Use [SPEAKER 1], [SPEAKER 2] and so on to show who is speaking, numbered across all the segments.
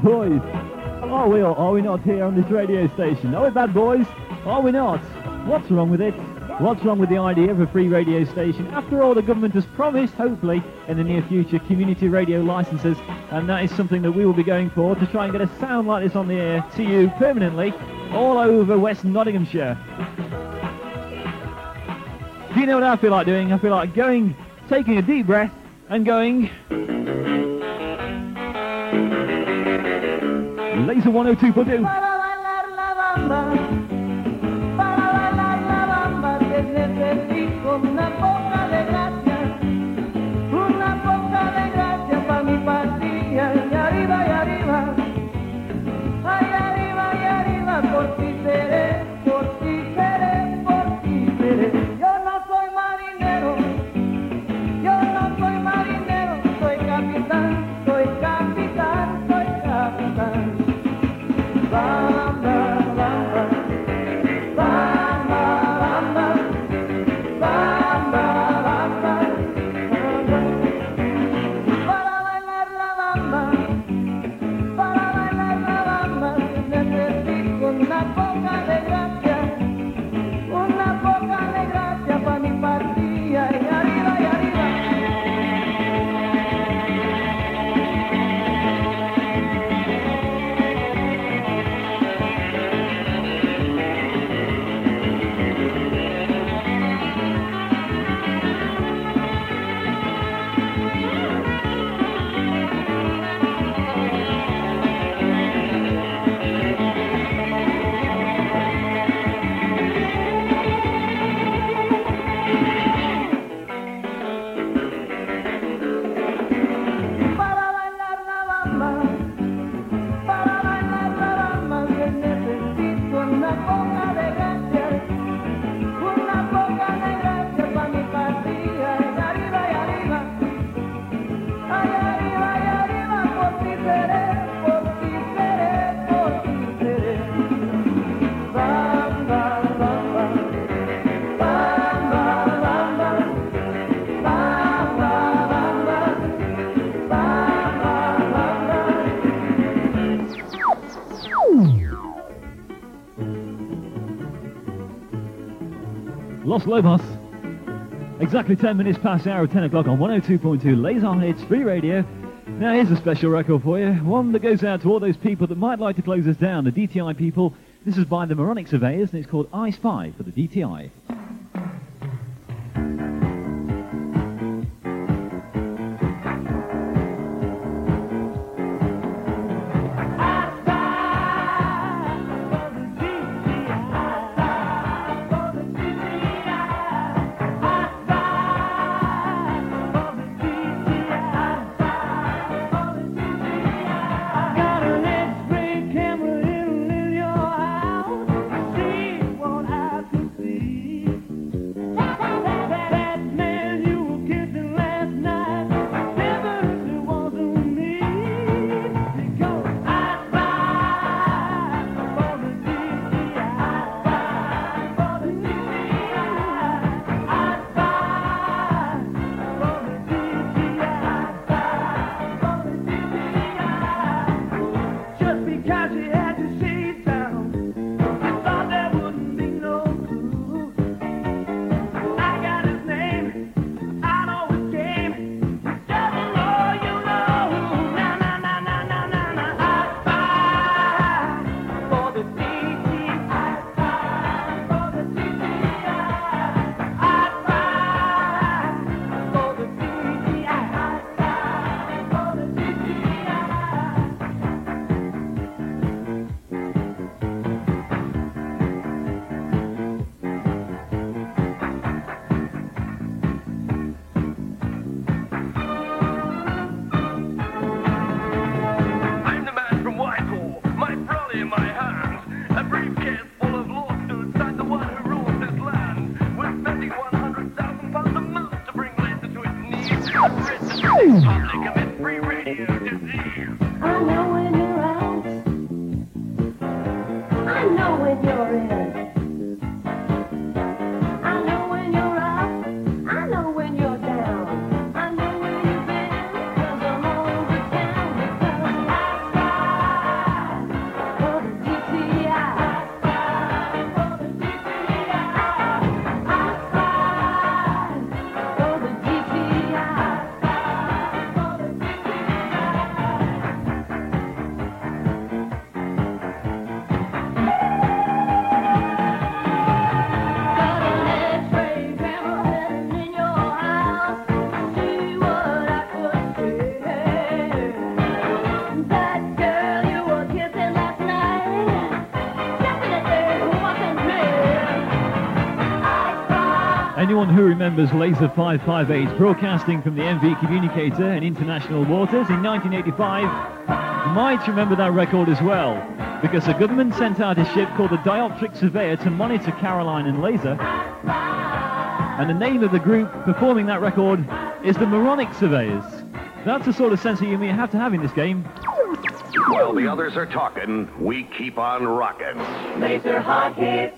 [SPEAKER 1] boys. Are we not here on this radio station? Are we bad boys? Are we not? What's wrong with it? What's wrong with the idea of a free radio station? After all, the government has promised, hopefully, in the near future, community radio licenses, and that is something that we will be going for to try and get a sound like this on the air to you permanently all over West Nottinghamshire. Do you know what I feel like doing? I feel like going, taking a deep breath and going... Laser 102.2.
[SPEAKER 2] Una poca de gracia para mi patria, y arriba, ay arriba, por ti seré, por ti seré, por ti seré. Yo no soy marinero, soy capitán, soy capitán, soy capitán. Bamba, bamba, bamba, bamba. Una poca de gracia para mi patria, y arriba, y arriba.
[SPEAKER 1] Los Lobos. Exactly 10 minutes past the hour of 10 o'clock on 102.2 Laser Hits Free Radio. Now here's a special record for you. One that goes out to all those people that might like to close us down, the DTI people. This is by the Moronic Surveyors and it's called I Spy for the DTI. anyone who remembers Laser 558 broadcasting from the MV Communicator in international waters in 1985 might remember that record as well, because the government sent out a ship called the Dioptric Surveyor to monitor Caroline and Laser. And the name of the group performing that record is the Moronic Surveyors. That's the sort of sense of humor you have to have in this game.
[SPEAKER 3] While the others are talking, we keep on rocking.
[SPEAKER 2] Laser Hot Hits.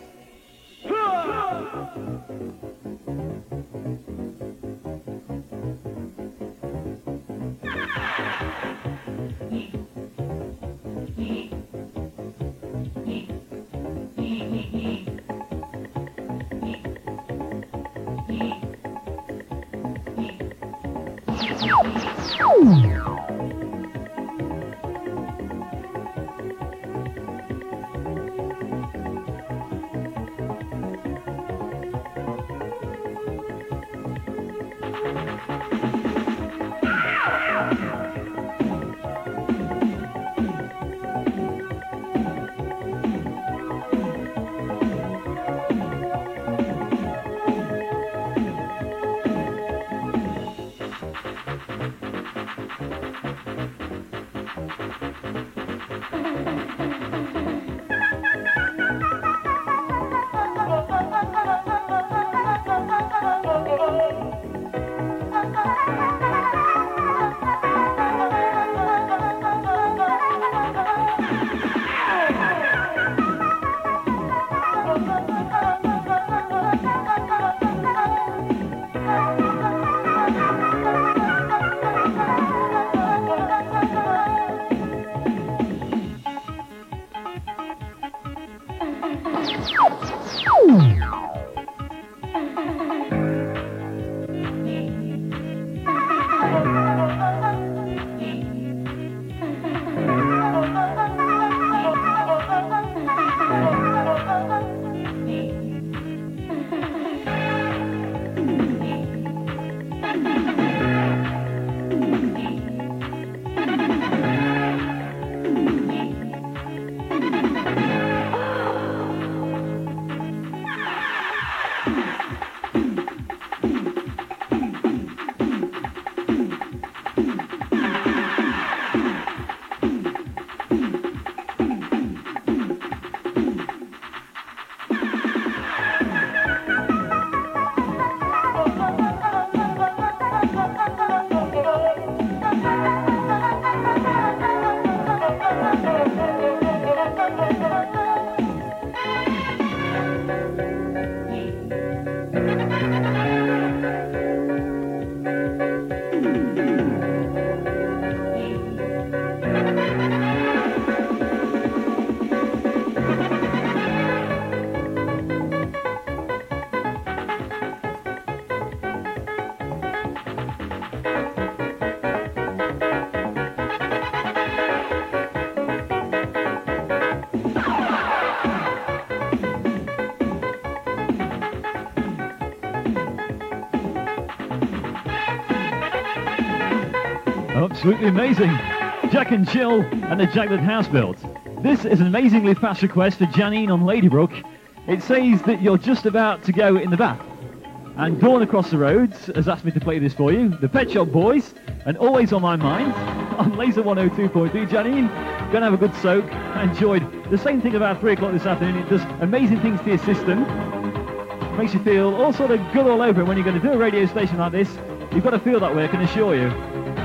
[SPEAKER 1] Absolutely amazing. Jack and Jill and the Jack That House Built. This is an amazingly fast request for Janine on Ladybrook. It says that you're just about to go in the bath. And Dawn across the road has asked me to play this for you. The Pet Shop Boys and Always on My Mind on Laser 102.2. Janine, go and have a good soak. I enjoyed the same thing about 3 o'clock this afternoon. It does amazing things to your system. Makes you feel all sort of good all over. When you're going to do a radio station like this, you've got to feel that way, I can assure you.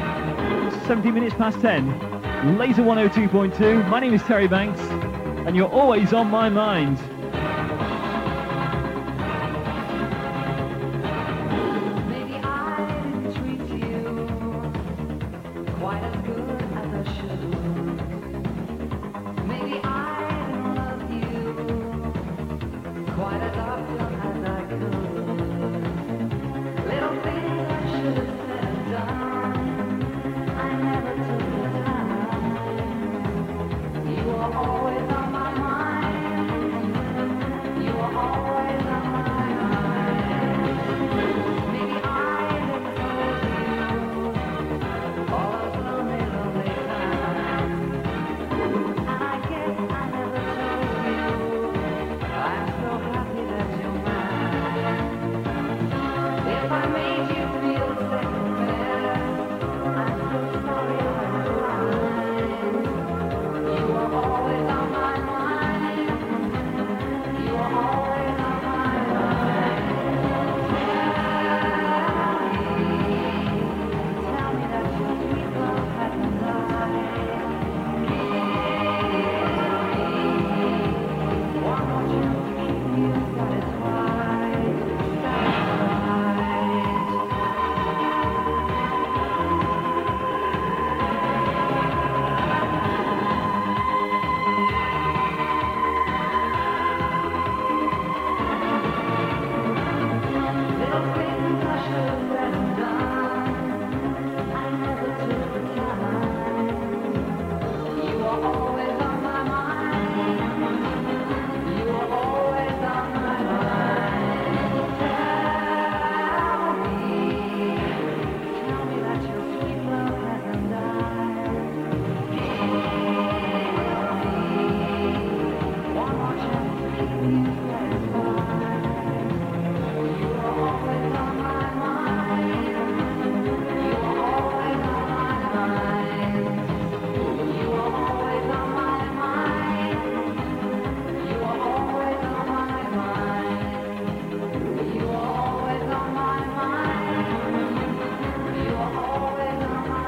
[SPEAKER 1] 17 minutes past 10, Laser 102.2. My name is Terry Banks, and you're always on my mind.
[SPEAKER 4] Maybe I didn't treat you quite as good as I should. Maybe I didn't love you quite as often as I could. Little things I should have said and done. Always on my mind. are always on my mind. You are always on my mind. Tell me that your sweet love hasn't died. One more chance to keep me satisfied. You are always on my mind. You are always on my mind. You are always on my mind. You are always on my mind. You are always on my mind. You are always on my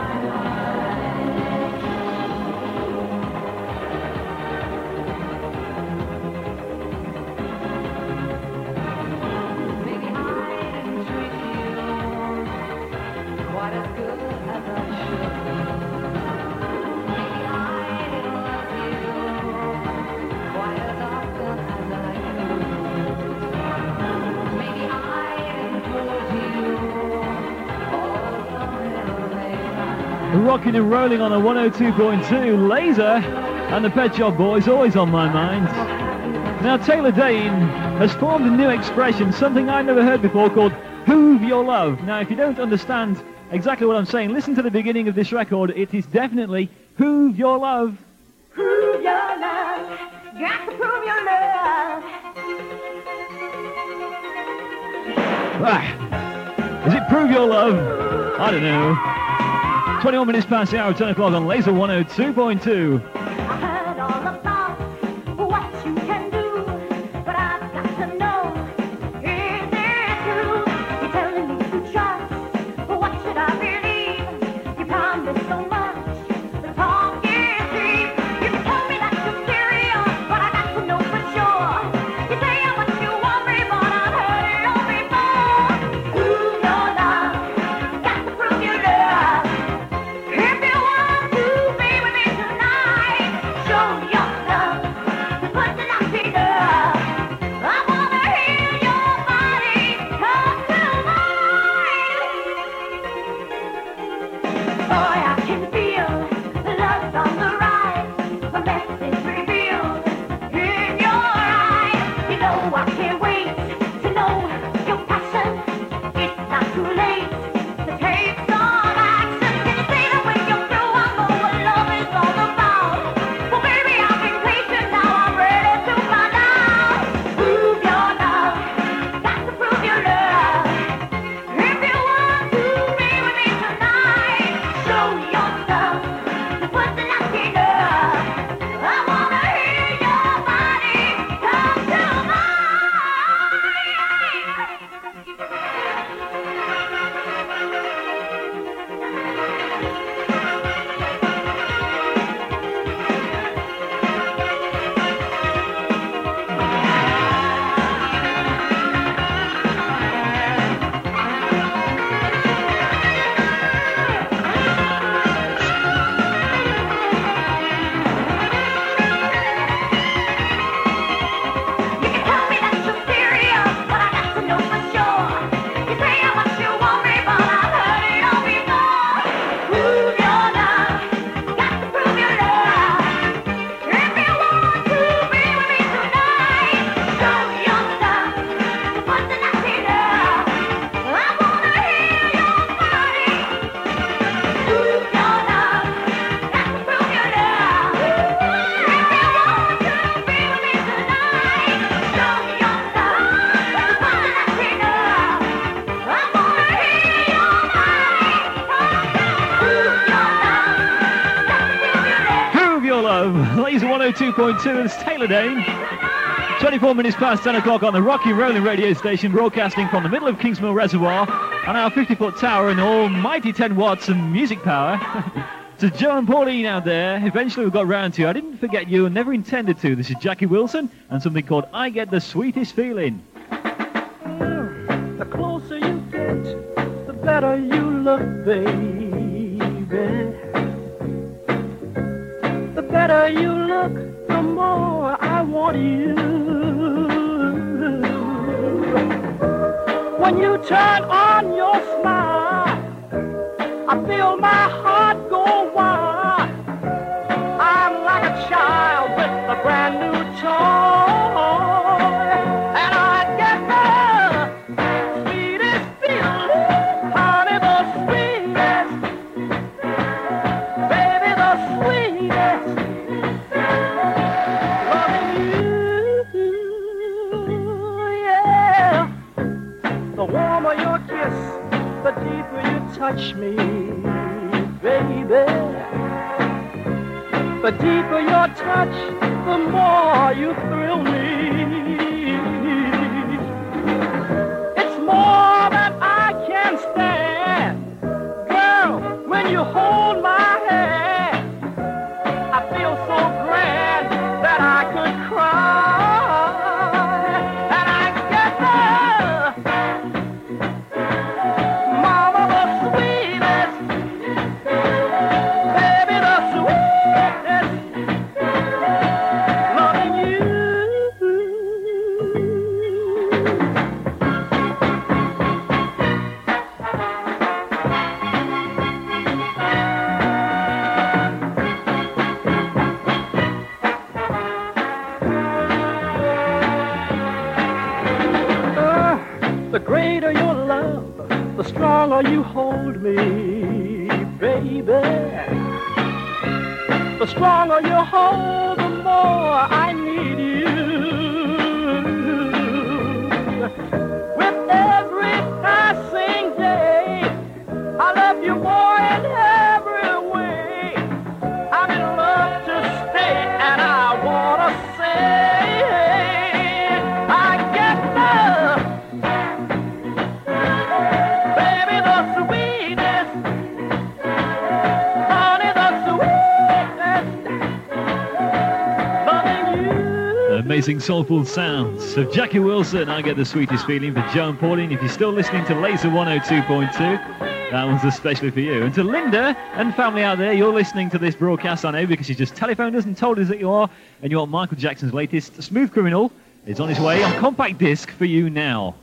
[SPEAKER 4] mind. Maybe I didn't treat you quite as good as I should. Maybe I didn't love you quite as often as I could. Maybe I didn't prove you all the little things I
[SPEAKER 1] Rocking and rolling on a 102.2 Laser and the Pet Shop Boys, always on my mind. Now Taylor Dane has formed a new expression, something I've never heard before, called Hoove Your Love. Now if you don't understand exactly what I'm saying, listen to the beginning of this record. It is definitely Hoove Your Love.
[SPEAKER 2] Prove your love. Got to prove your love.
[SPEAKER 1] Ah, is it Prove Your Love? I don't know. 21 minutes past the hour, 10 o'clock on Laser 102.2.
[SPEAKER 2] I heard all about what you can do, but I've got to know, is it true? You're telling me to trust, but what should I believe? You promised so much, the talk is cheap. You can tell me that you're serious, but I got to know for sure. You say how much you want me, but I've heard it all before. Prove your love, got to prove your love. If you want to be with me tonight, show your love, put the knot in love. I wanna hear your body come to mine. Boy, I can feel the love's on the rise, a message revealed in your eyes. You know I can't wait to know your passion. It's not too late to take some action. Can you say that when you're through, I know what love is all about? Well, baby, I've been patient, now I'm ready to find out. Prove your love, got to prove your love. If you want to be with me tonight, show your love, put the knot in love. I wanna hear your body come to mine. You can tell me that you're serious, but I got to know for sure. You say how much you want me, but I've heard it all before. Prove your love, got to prove your love. If you want to be with me tonight, show your love, put the knot in love. I wanna hear your body. Prove your love, got to prove your love. If you want to be with me tonight, show your love, put the knot in love. I wanna hear your body. Prove your love, got to prove your love.
[SPEAKER 1] Hoove Your Love, Laser 102.2, it's Taylor Dane. 24 minutes past 10 o'clock on the Rocky Rolling radio station, broadcasting from the middle of Kingsmill Reservoir on our 50-foot tower and almighty 10 watts of music power. To Joe and Pauline out there, eventually we got round to you. I didn't forget you and never intended to. This is Jackie Wilson and something called I Get the Sweetest Feeling.
[SPEAKER 5] The closer you get, the better you look, baby. The better you look, the more I want you. When you turn on your smile, I feel my heart go wild. I'm like touch me, baby. The deeper your touch, the more you thrill me. It's more than I can stand. Girl, when you hold my hand, I feel so grand that I could cry. And I get mama, the sweetest, baby, the sweetest, loving you. The greater your love, the stronger you hold me, baby. The stronger you hold, the more I need you. With every passing day, I love you more in every way. I'm in love to stay, and I wanna say, I get love. Baby, the sweetest, honey, the sweetest, loving you.
[SPEAKER 1] Amazing soulful sounds of Jackie Wilson. I get the sweetest feeling for Joan Pauline. If you're still listening to Laser 102.2, that one's especially for you. And to Linda and family out there, you're listening to this broadcast, I know, because you just telephoned us and told us that you are, and you want Michael Jackson's latest Smooth Criminal. It's on its way on compact disc for you now.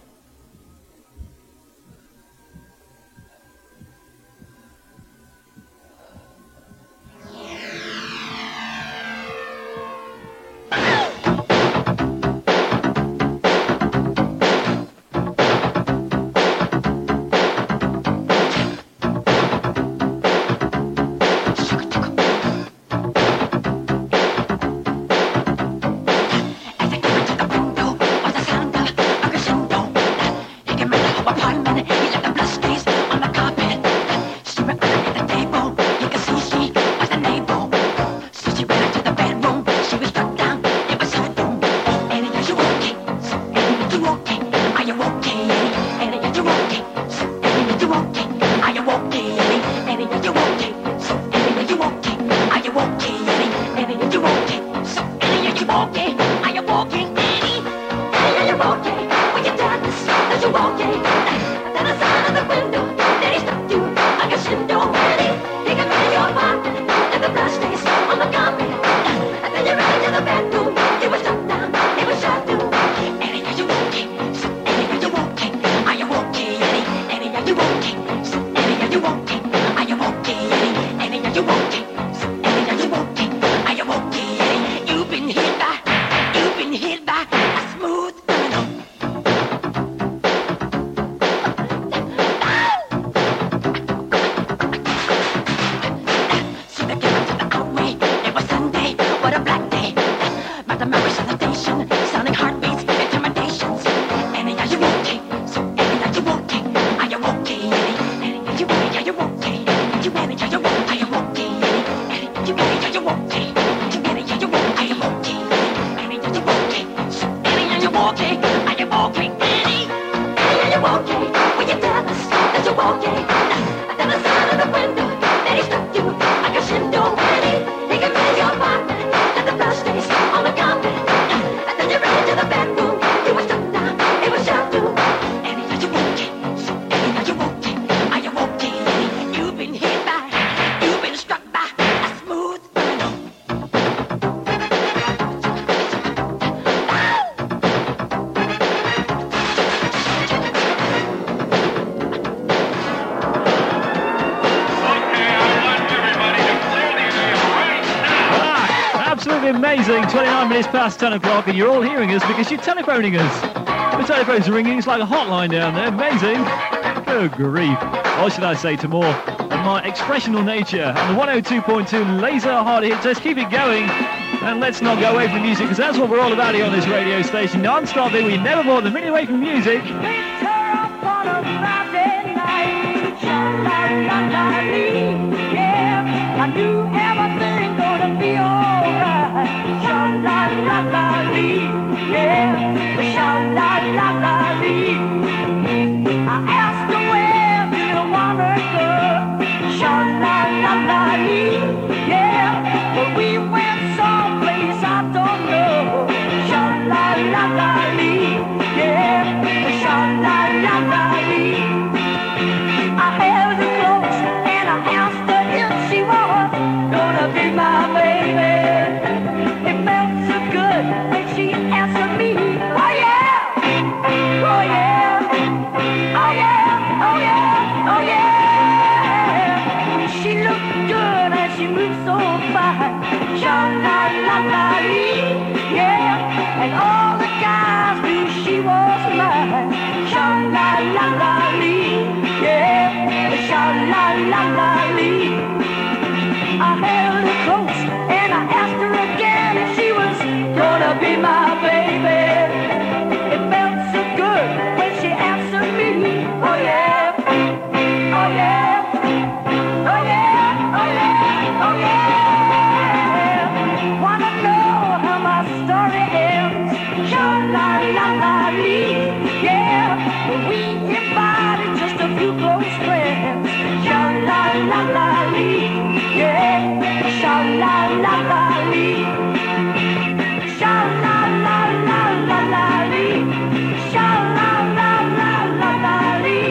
[SPEAKER 6] As I came into the window, was the sound of a crescendo. He came into her apartment, he left the blood stains on the carpet. She went under the table, you could see she was the neighbor. So she ran into the bedroom, she was struck down, it was her room. Annie, are you okay? So Annie, are you okay? Are you okay, Annie? Annie, are you okay? So Annie, are you okay? Are you okay, Annie? Annie, are you okay? So Annie, are you okay? Are you okay, Annie? Annie, are you okay? So Annie, are you okay? Are you okay, Annie? Annie, are you okay? When you done this, are you okay? Then I saw out of the window, then he stopped you like a shindo. Annie, he came into your apartment, and the blood stains on the carpet. And then you ran into the bedroom, you were shut down, it was shut down. Annie, are you okay? So Annie, are you okay? Are you okay, Annie? Annie, are you okay? So Annie, are you okay? Are you okay, Annie? Annie, are you okay? So Annie, are you okay? Are you okay, Annie? You've been hit by a smooth criminal. So they came into the outway. It was Sunday, what a black day. But the memories of the station, sounding heartbeats, intimidations. Annie, are you okay? So Annie, are you okay? Are you okay, Annie? Annie, are you okay? Are you okay? Are you Annie? Are you okay? Are you okay, Annie? Annie, are you okay? Are you okay? Are you Annie? Are you okay? Are you okay? Annie, are you okay? So Annie, are you okay? Are you okay, Annie? Annie, are you okay? Will you tell us that you're okay? Then I saw out of the window, then he struck you like a shindo. Annie, he came into your apartment, and the blood stains on the carpet. And then you ran into the bedroom, you were shut down, it was shut down. Annie, are you okay? So Annie, are you okay? Are you okay, Annie? You've been struck by a smooth criminal.
[SPEAKER 1] Absolutely amazing. 29 minutes past 10 o'clock, and you're all hearing us because you're telephoning us. The telephone's ringing. It's like a hotline down there. Amazing. Good grief. What should I say to more of my expressional nature on the 102.2 Laser Hard Hits? Let's keep it going, and let's not go away from music, because that's what we're all about here on this radio station. Non-stop, we never more than a minute away from music.
[SPEAKER 2] Picked her up on a Friday night. La, la,
[SPEAKER 5] knew everything gonna be alright. Sha-la-la-la-lee, yeah, sha-la-la-la-lee. I asked her where do you wanna go? Sha-la-la-la-lee, yeah, but we went someplace I don't know. Sha-la-la-la-lee, yeah, sha-la-la-la-lee. I held her close and I asked her if she was gonna be my baby. It felt so good when she answered me, oh yeah, oh yeah, oh yeah, oh yeah, oh yeah. She looked good and she moved so fine. Sha-la-la-la-lee, yeah, and all the guys knew she was mine. Sha-la-la-la-lee, yeah, sha-la-la-la-lee. I held her close and I asked her again if she was gonna be my baby. It felt so good when she answered me, oh yeah, oh yeah, oh yeah, oh yeah, oh yeah. Wanna know how my story ends? Sha-la-la-la-lee, yeah, we invited just a few close friends. Sha-la-la-la-lee, yeah, sha-la-la-la-lee, sha-la-la-la-la-lee, sha-la-la-la-la-lee.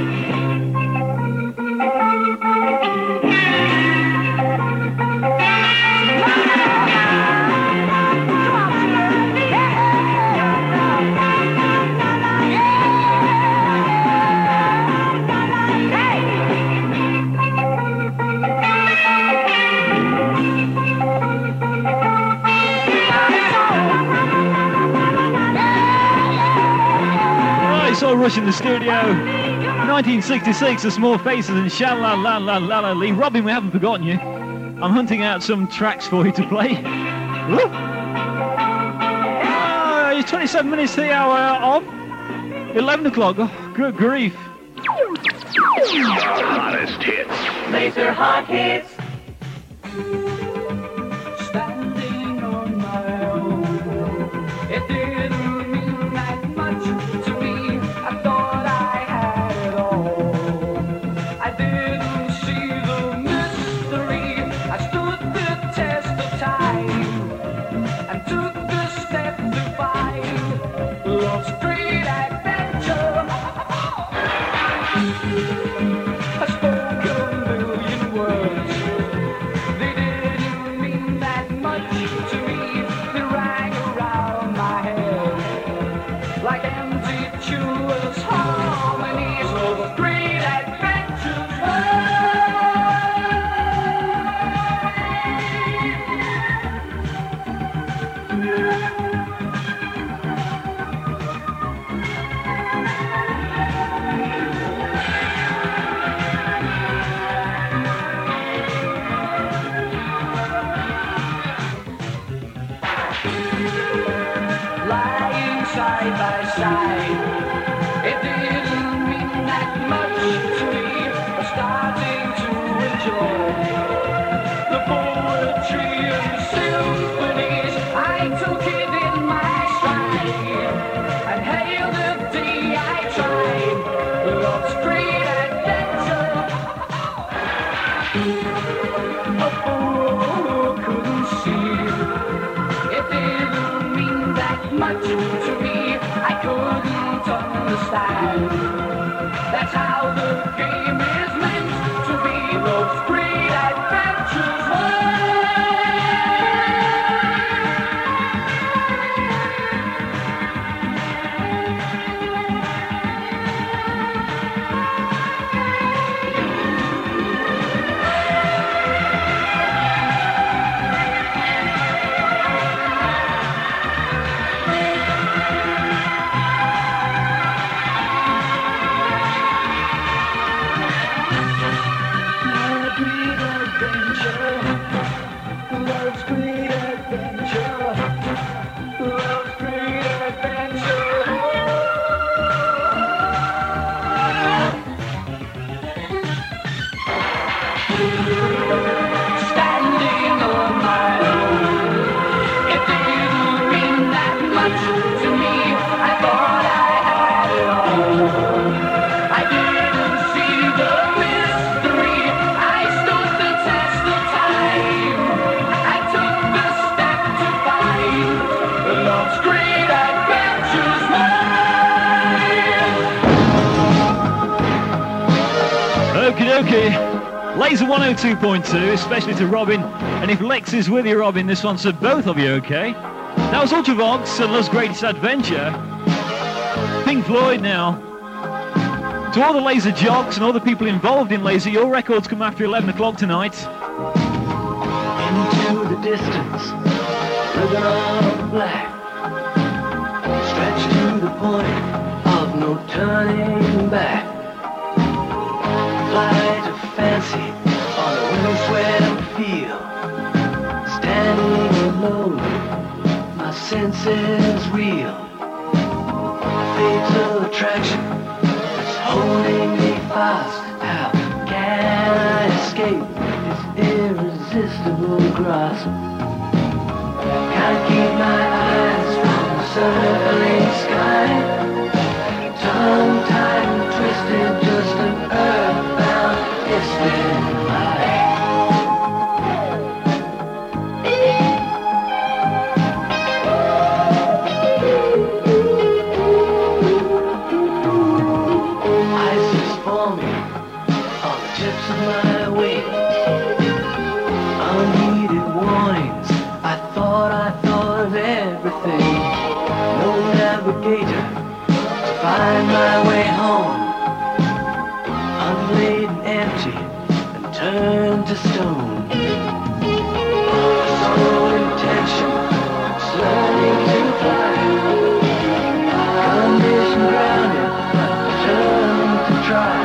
[SPEAKER 1] Right, so Rush in the studio. 1966, The Small Faces and Sha-La-La-La-La-La-Lee. Robin, we haven't forgotten you. I'm hunting out some tracks for you to play. Woo! It's 27 minutes to the hour of 11 o'clock. Oh, good grief.
[SPEAKER 3] Hottest hits.
[SPEAKER 5] Laser hot hits. Standing on my own. It didn't mean that much to me. I thought I had it all. I didn't see the mystery. I stood the test of time and took the step to find love's great adventure. I spoke a million words. They didn't mean that much to me. They rang around my head like empty jewels, harmonies of great adventures. Lying side by side, it didn't mean that much to me. But starting to enjoy the poetry and symphonies, I took it in my stride and hailed the day I tried love's great adventure. A fool couldn't see. It didn't mean that much to me. I couldn't understand. That's how the game is meant to be. Those great adventures.
[SPEAKER 1] Laser 102.2, especially to Robin. And if Lex is with you, Robin, this one's for both of you, okay? That was Ultravox and Love's Greatest Adventure. Pink Floyd now. To all the Laser jocks and all the people involved in Laser, your records come after 11 o'clock tonight.
[SPEAKER 7] Into the distance, ribbon of black, stretched to the point of no turning back. Flight of fancy on a wind, sweat and feel. Standing alone, my senses reel. Fatal attraction is holding me fast. How can I escape this irresistible grasp? Can't keep my eyes from the circling sky. Tongue-tied and twisted, just an earthbound distant eye. Ice is forming on the tips of my wings. Unheeded warnings, I thought of everything. No navigator to find my way home. Unlaid and empty and turned to stone. Sole intention is learning to fly. Condition grounded, but determined to try.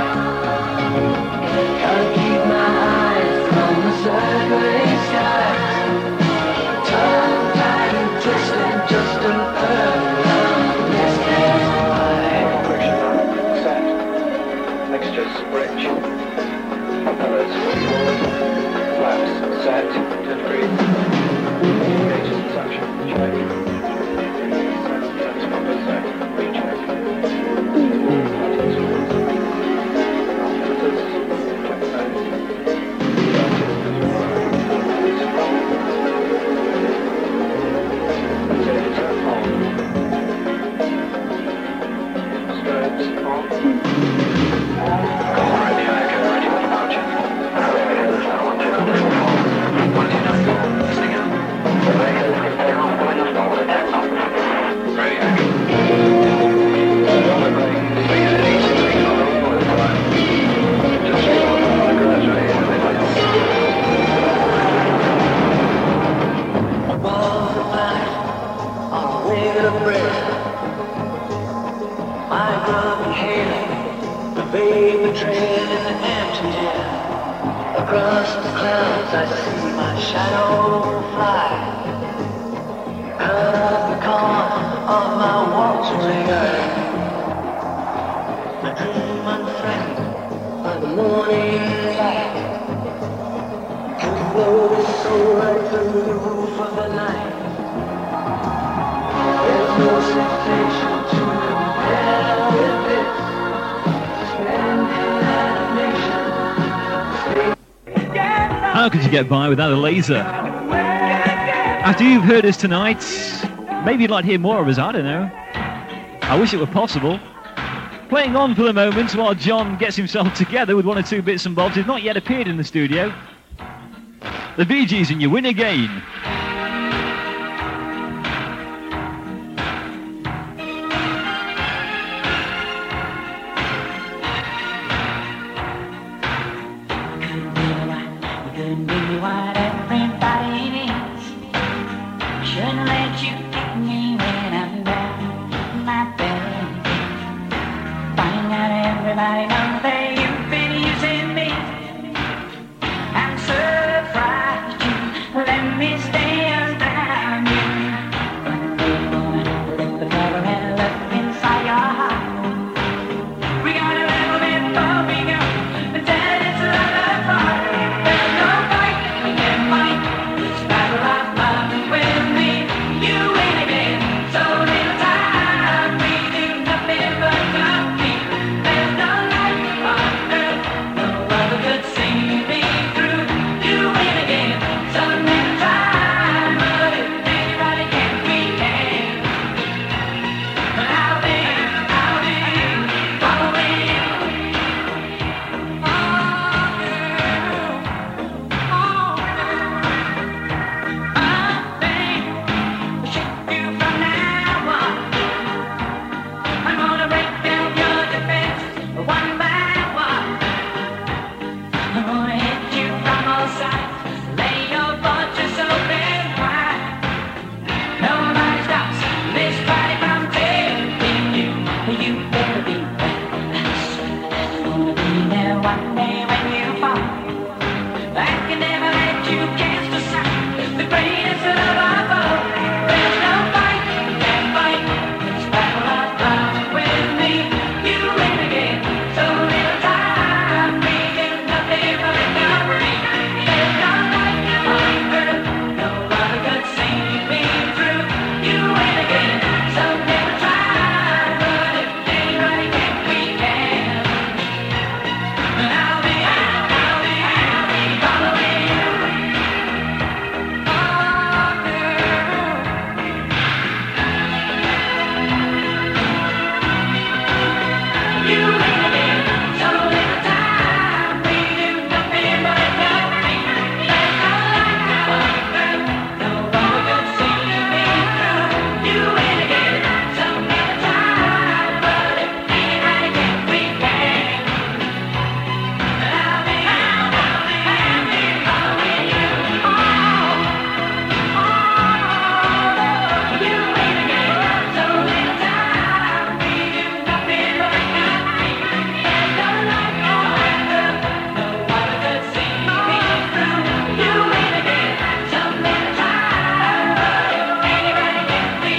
[SPEAKER 7] Can't keep my eyes from the circling skies. Tongue-tied and twisted, just an earthbound distant eye.
[SPEAKER 8] Pressure set. Mixtures bridge. Propellers forward. Flaps set. 10 degrees. Gauges suction. Check. Transponder set. Recheck. Filters. Check that. Rotator on. Strobes on.
[SPEAKER 3] Radio Echo, ready for departure. Listening out. Radio Echo.
[SPEAKER 7] Above the light, on the wing of breath, my blood inhaling the vapor trail in the empty air. Across the clouds I see my shadow fly. Out of the corner of my watering eye, I dream unthreatened by the morning light. To blow the soul right through the roof of the night. There's no sensation to compare with this. Suspended animation.
[SPEAKER 1] How could you get by without a laser? After you've heard us tonight, maybe you'd like to hear more of us, I don't know. I wish it were possible. Playing on for the moment while John gets himself together with one or two bits and bobs. He's not yet appeared in the studio. The Bee Gees and You Win Again.
[SPEAKER 6] Could be what everybody needs. Shouldn't let you get me when I'm down my belly. Find out everybody knows that you've been using me. I'm surprised you let me stay around you. The devil had left inside your heart. We got a little bit bumping up, but then it's another part. There's no fight, we can't fight. This battle I've fought with me, you win again. So little time, we do nothing but compete. There's no life on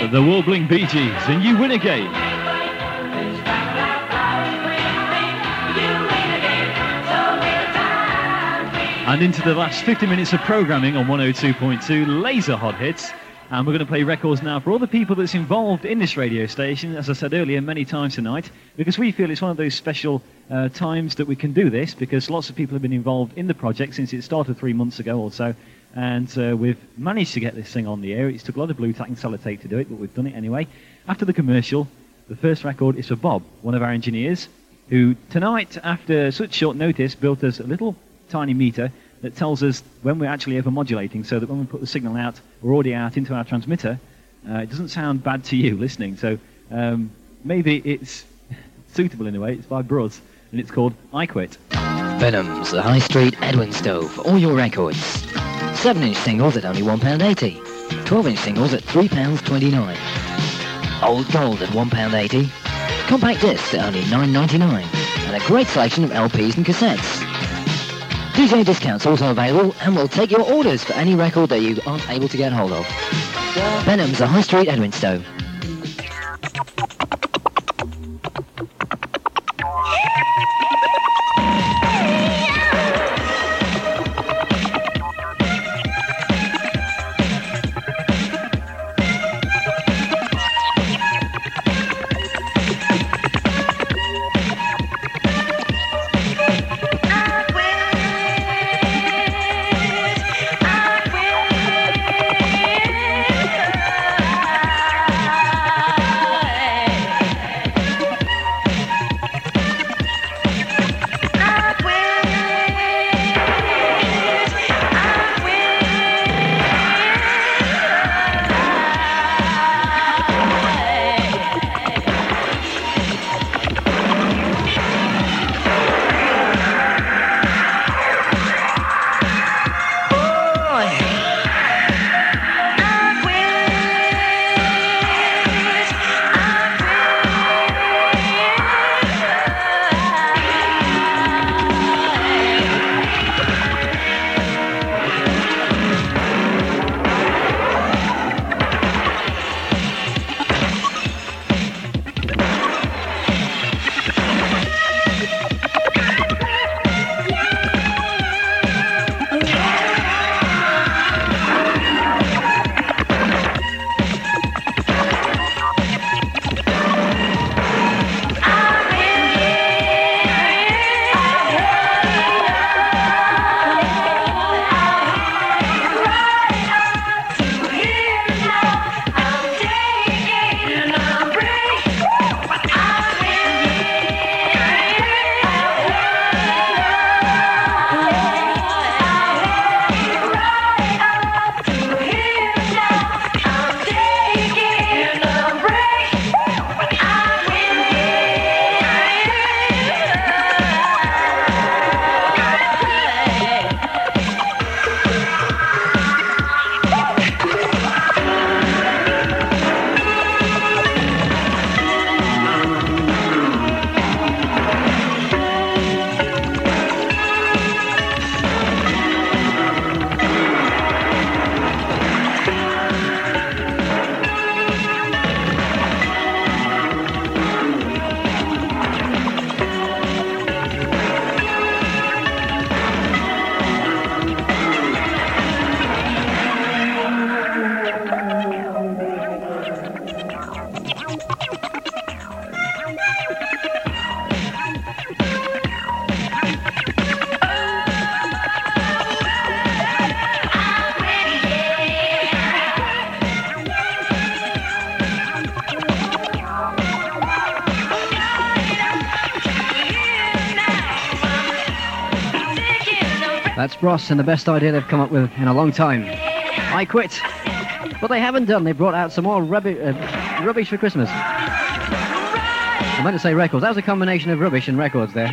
[SPEAKER 1] The Warbling Bee Gees, and You Win Again. And into the last 50 minutes of programming on 102.2 Laser Hot Hits. And we're going to play records now for all the people that's involved in this radio station, as I said earlier many times tonight, because we feel it's one of those special times that we can do this, because lots of people have been involved in the project since it started 3 months ago or so, and we've managed to get this thing on the air. It's took a lot of blue tack and sellotape to do it, but we've done it anyway. After the commercial, the first record is for Bob, one of our engineers, who tonight, after such short notice, built us a little tiny meter that tells us when we're actually overmodulating, so that when we put the signal out or audio out into our transmitter, it doesn't sound bad to you listening. So maybe it's suitable in a way. It's by Broads, and it's called I Quit.
[SPEAKER 9] Venom's, the High Street Edwin Stove for all your records. 7-inch singles at only £1.80. 12-inch singles at £3.29. Old Gold at £1.80. Compact discs at only £9.99. And a great selection of LPs and cassettes. DJ discounts also available, and we'll take your orders for any record that you aren't able to get hold of. Venom's, the High Street Edwin Stove.
[SPEAKER 10] That's Bros and the best idea they've come up with in a long time. I Quit. But they haven't done. They brought out some more rubbish for Christmas. I meant to say records. That was a combination of rubbish and records there.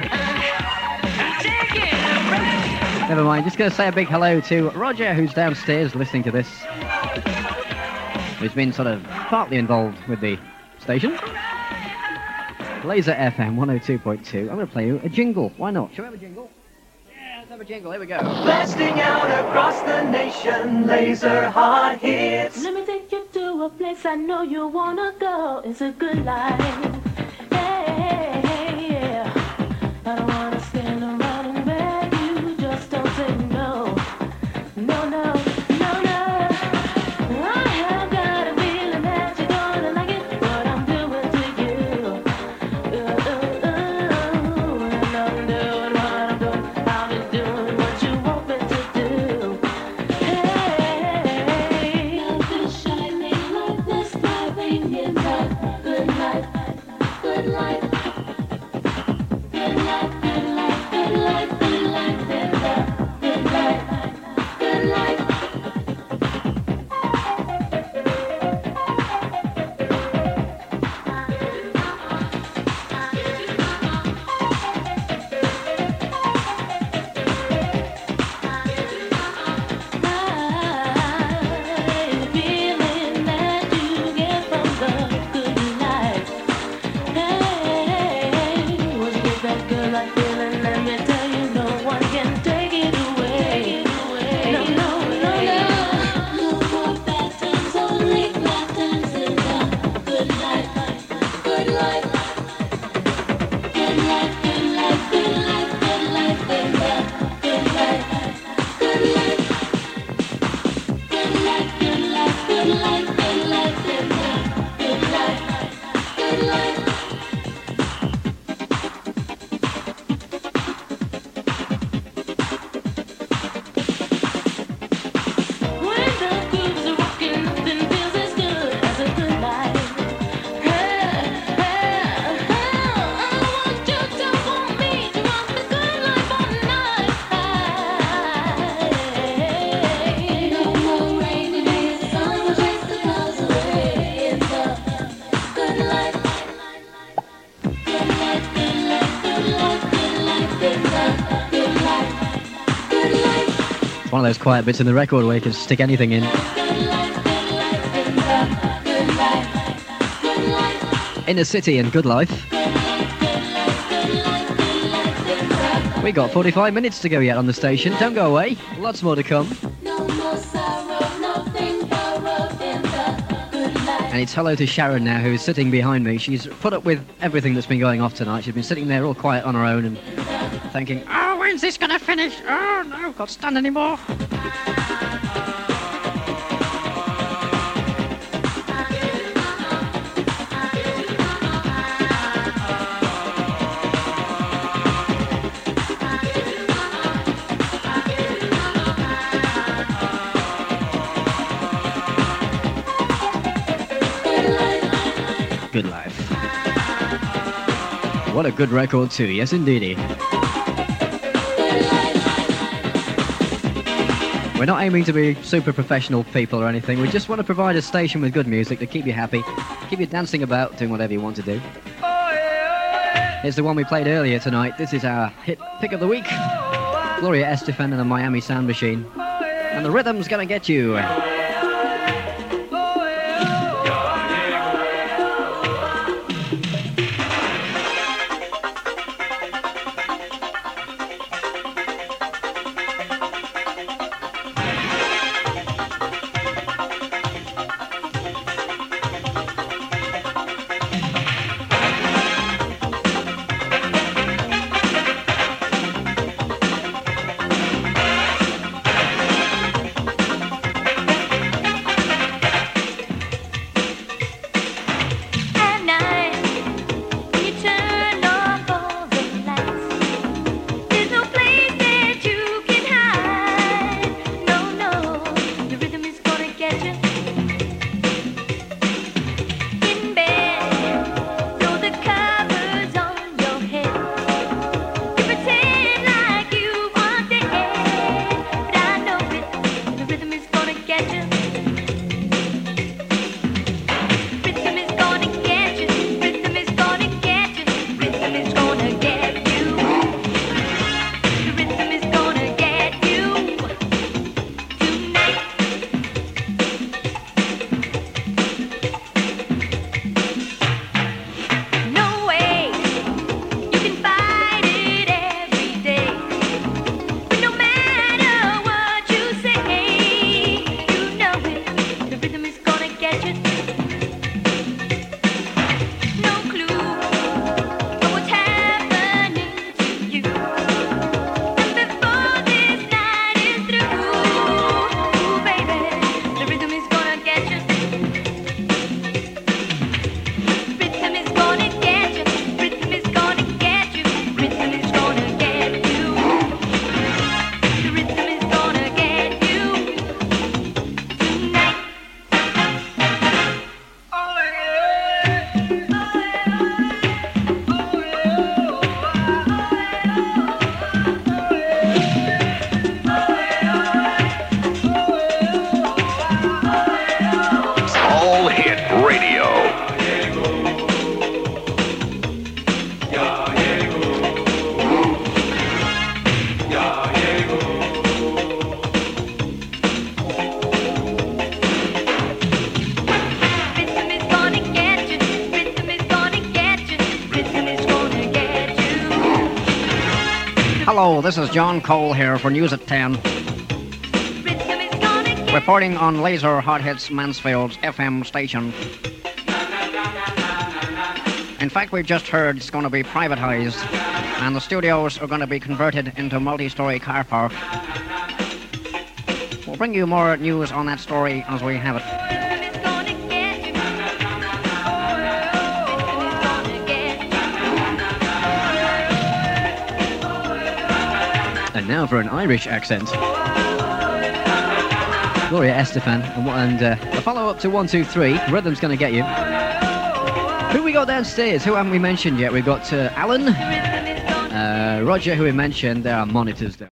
[SPEAKER 10] Never mind. Just going to say a big hello to Roger, who's downstairs listening to this. Who's been sort of partly involved with the station. Laser FM 102.2. I'm going to play you a jingle. Why not? Shall we have a jingle? Yeah, let's have a jingle. Here we go.
[SPEAKER 2] Blasting out across the nation, laser hot hits.
[SPEAKER 11] Let me take you to a place I know you wanna go. It's a good life. Hey, yeah. I don't wanna stand around and beg you. Just don't say no. No, no, no, no. I have got a feeling that you're gonna like it. What I'm doing to you. And I'm doing what I'm doing. I'll be doing what you want me to do. Hey, love is shining like the sky, bringing back good life, good life. Good life, good life, good life, good life, good life, good life, good life. Feeling that you get from the good life. Hey, once you get that good life feeling, let me tell you, no one can take it away. No, no, no, no. No more bad times, only glad times in the good life. Good life. Good life, good life, good life, good life in the good life. Good life. Good life, good life, good life, good life in the good life. Good life. When the grooves are rocking, nothing feels as good as a good life. Hey, hey, hey, I want you to want me to rock the good life all night. No more rainy days, sun will chase the clouds away. In the good life. Good life, good life, good life, good life, in the good life. Good life.
[SPEAKER 10] It's one of those quiet bits in the record where you can stick anything in.
[SPEAKER 11] Good life, good life, in the good life. Good life.
[SPEAKER 10] Inner City and Good Life. We got 45 minutes to go yet on the station. Don't go away. Lots more to come.
[SPEAKER 11] No more sorrow, nothing borrowed in the good life.
[SPEAKER 10] And it's hello to Sharon now, who is sitting behind me. She's put up with everything that's been going off tonight. She's been sitting there all quiet on her own and thinking, oh, when's this going to finish? Oh, no, can't stand anymore. Good Life. What a good record too, yes indeedy. We're not aiming to be super professional people or anything. We just want to provide a station with good music to keep you happy, keep you dancing about, doing whatever you want to do. Here's the one we played earlier tonight. This is our hit pick of the week. Gloria Estefan and the Miami Sound Machine. And the rhythm's gonna get you. Hello, this is John Cole here for News at 10. Reporting on Laser Hot Hits Mansfield's FM station. In fact, we've just heard it's going to be privatised, and the studios are going to be converted into multi-storey car park. We'll bring you more news on that story as we have it. And now for an Irish accent. Gloria Estefan and a follow-up to 1, 2, 3. Rhythm's going to get you. Who we got downstairs? Who haven't we mentioned yet? We've got Alan, Roger, who we mentioned. There are monitors there.